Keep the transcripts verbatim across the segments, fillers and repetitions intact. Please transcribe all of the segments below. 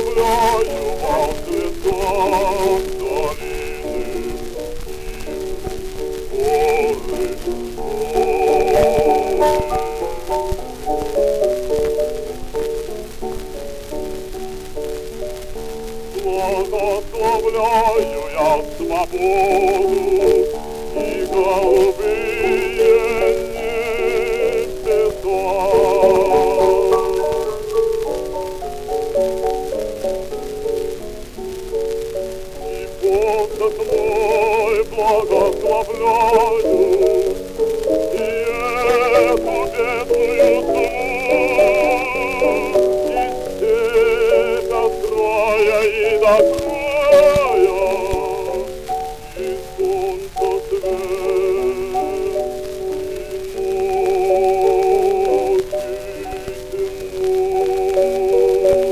оставляю вам цветам долины и горы, благословляю я свободу и голубые небеса. И посох мой благословляю и эту бедную тьму из степя с края и до края, и солнце свет, и ночи темно.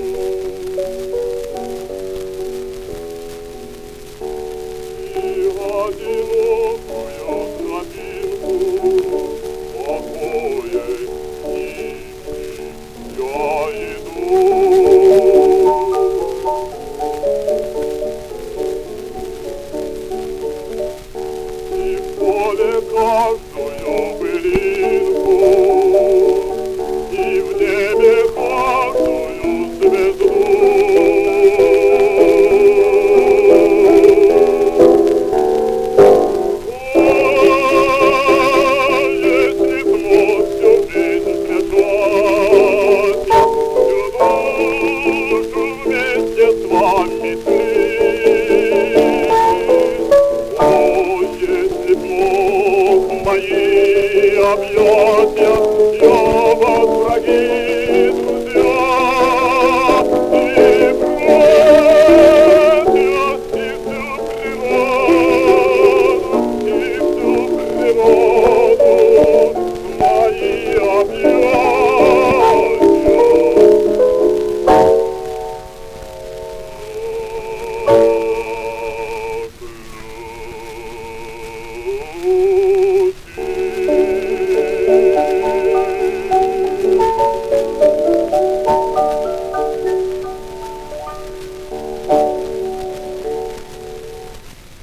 И одинокую тропинку покоя тихий я иду. И в поле каждую пылинку, и в небе каждую звезду. Если б мог всю жизнь смешать, всю душу вместе с вами слить. О, если б мог мои объятия